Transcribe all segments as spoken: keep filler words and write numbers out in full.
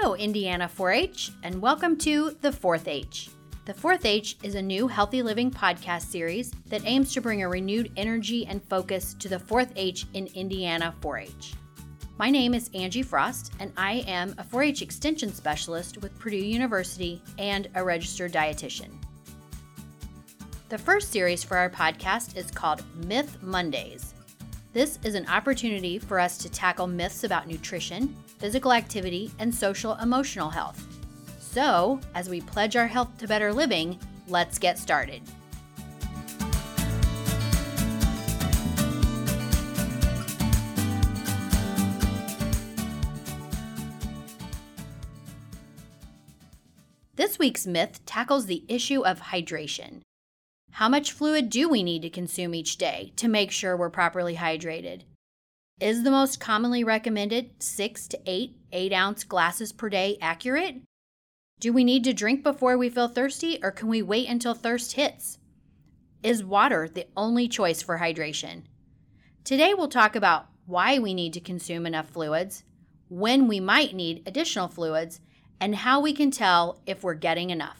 Hello, Indiana four H, and welcome to The Fourth H. The Fourth H is a new Healthy Living podcast series that aims to bring a renewed energy and focus to the fourth H in Indiana four H. My name is Angie Frost, and I am a four H Extension Specialist with Purdue University and a registered dietitian. The first series for our podcast is called Myth Mondays. This is an opportunity for us to tackle myths about nutrition, physical activity, and social-emotional health. So, as we pledge our health to better living, let's get started. This week's myth tackles the issue of hydration. How much fluid do we need to consume each day to make sure we're properly hydrated? Is the most commonly recommended six to eight eight-ounce glasses per day accurate? Do we need to drink before we feel thirsty, or can we wait until thirst hits? Is water the only choice for hydration? Today we'll talk about why we need to consume enough fluids, when we might need additional fluids, and how we can tell if we're getting enough.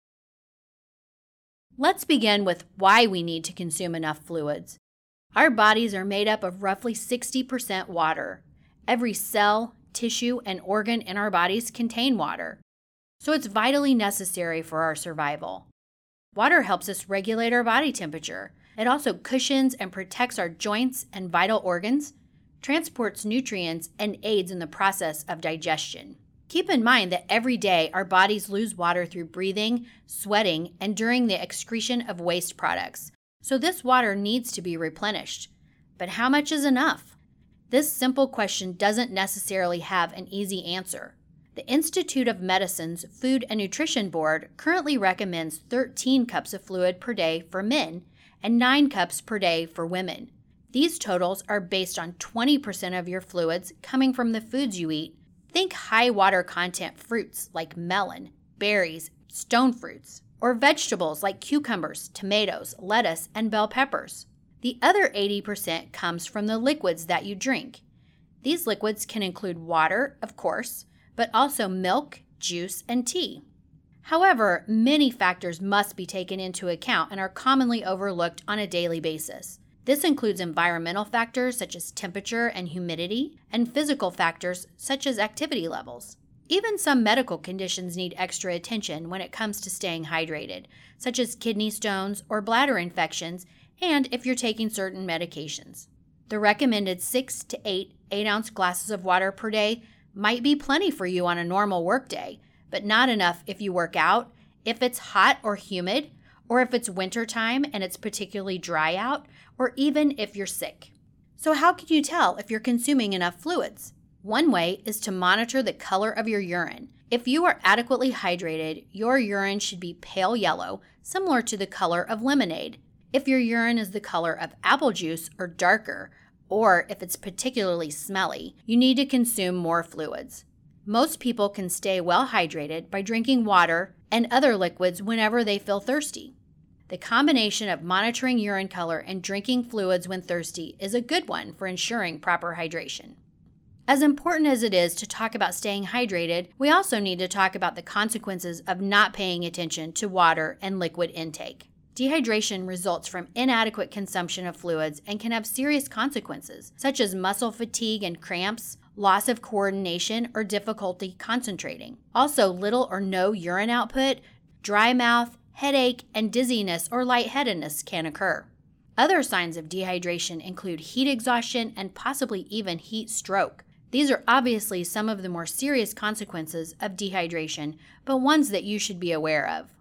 Let's begin with why we need to consume enough fluids. Our bodies are made up of roughly sixty percent water. Every cell, tissue, and organ in our bodies contain water, so it's vitally necessary for our survival. Water helps us regulate our body temperature. It also cushions and protects our joints and vital organs, transports nutrients, and aids in the process of digestion. Keep in mind that every day our bodies lose water through breathing, sweating, and during the excretion of waste products. So this water needs to be replenished. But how much is enough? This simple question doesn't necessarily have an easy answer. The Institute of Medicine's Food and Nutrition Board currently recommends thirteen cups of fluid per day for men and nine cups per day for women. These totals are based on twenty percent of your fluids coming from the foods you eat. Think high water content fruits like melon, berries, stone fruits, or vegetables like cucumbers, tomatoes, lettuce, and bell peppers. The other eighty percent comes from the liquids that you drink. These liquids can include water, of course, but also milk, juice, and tea. However, many factors must be taken into account and are commonly overlooked on a daily basis. This includes environmental factors such as temperature and humidity, and physical factors such as activity levels. Even some medical conditions need extra attention when it comes to staying hydrated, such as kidney stones or bladder infections, and if you're taking certain medications. The recommended six to eight eight-ounce glasses of water per day might be plenty for you on a normal workday, but not enough if you work out, if it's hot or humid, or if it's wintertime and it's particularly dry out, or even if you're sick. So how can you tell if you're consuming enough fluids? One way is to monitor the color of your urine. If you are adequately hydrated, your urine should be pale yellow, similar to the color of lemonade. If your urine is the color of apple juice or darker, or if it's particularly smelly, you need to consume more fluids. Most people can stay well hydrated by drinking water and other liquids whenever they feel thirsty. The combination of monitoring urine color and drinking fluids when thirsty is a good one for ensuring proper hydration. As important as it is to talk about staying hydrated, we also need to talk about the consequences of not paying attention to water and liquid intake. Dehydration results from inadequate consumption of fluids and can have serious consequences, such as muscle fatigue and cramps, loss of coordination, or difficulty concentrating. Also, little or no urine output, dry mouth, headache, and dizziness or lightheadedness can occur. Other signs of dehydration include heat exhaustion and possibly even heat stroke. These are obviously some of the more serious consequences of dehydration, but ones that you should be aware of.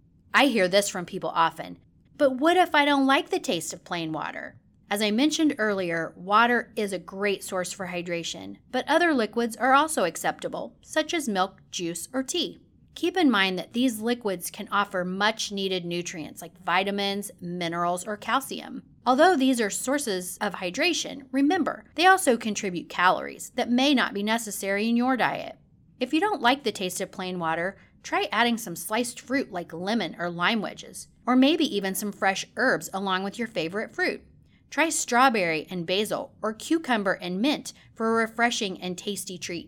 I hear this from people often, but what if I don't like the taste of plain water? As I mentioned earlier, water is a great source for hydration, but other liquids are also acceptable, such as milk, juice, or tea. Keep in mind that these liquids can offer much-needed nutrients like vitamins, minerals, or calcium. Although these are sources of hydration, remember, they also contribute calories that may not be necessary in your diet. If you don't like the taste of plain water, try adding some sliced fruit like lemon or lime wedges, or maybe even some fresh herbs along with your favorite fruit. Try strawberry and basil or cucumber and mint for a refreshing and tasty treat.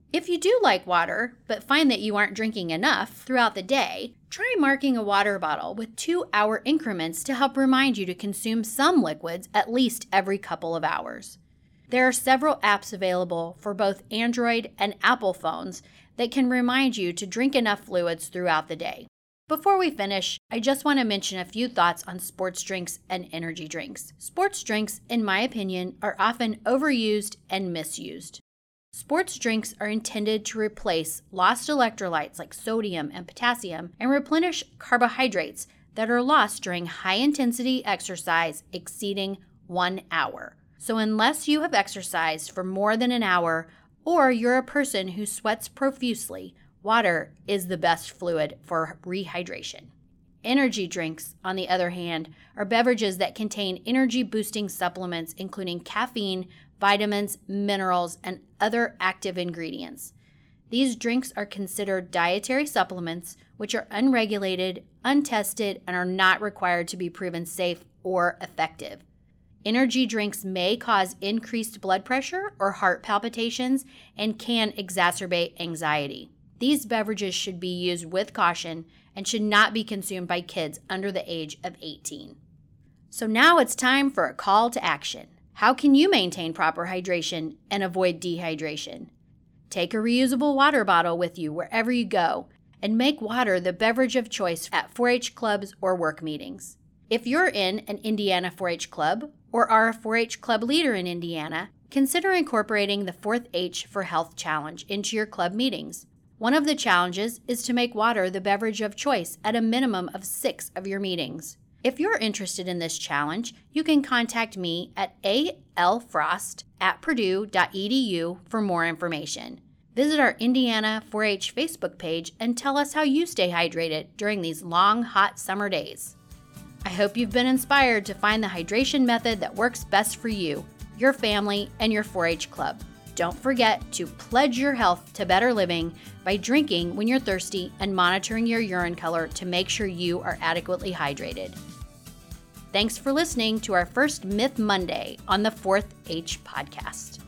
If you do like water, but find that you aren't drinking enough throughout the day, try marking a water bottle with two-hour increments to help remind you to consume some liquids at least every couple of hours. There are several apps available for both Android and Apple phones that can remind you to drink enough fluids throughout the day. Before we finish, I just want to mention a few thoughts on sports drinks and energy drinks. Sports drinks, in my opinion, are often overused and misused. Sports drinks are intended to replace lost electrolytes like sodium and potassium and replenish carbohydrates that are lost during high-intensity exercise exceeding one hour. So unless you have exercised for more than an hour or you're a person who sweats profusely, water is the best fluid for rehydration. Energy drinks, on the other hand, are beverages that contain energy-boosting supplements including caffeine, vitamins, minerals, and other active ingredients. These drinks are considered dietary supplements, which are unregulated, untested, and are not required to be proven safe or effective. Energy drinks may cause increased blood pressure or heart palpitations and can exacerbate anxiety. These beverages should be used with caution and should not be consumed by kids under the age of eighteen. So now it's time for a call to action. How can you maintain proper hydration and avoid dehydration? Take a reusable water bottle with you wherever you go and make water the beverage of choice at four H clubs or work meetings. If you're in an Indiana four H club or are a four H club leader in Indiana, consider incorporating the fourth H for Health Challenge into your club meetings. One of the challenges is to make water the beverage of choice at a minimum of six of your meetings. If you're interested in this challenge, you can contact me at a l frost at purdue dot e d u for more information. Visit our Indiana four H Facebook page and tell us how you stay hydrated during these long, hot summer days. I hope you've been inspired to find the hydration method that works best for you, your family, and your four H club. Don't forget to pledge your health to better living by drinking when you're thirsty and monitoring your urine color to make sure you are adequately hydrated. Thanks for listening to our first Myth Monday on the fourth H podcast.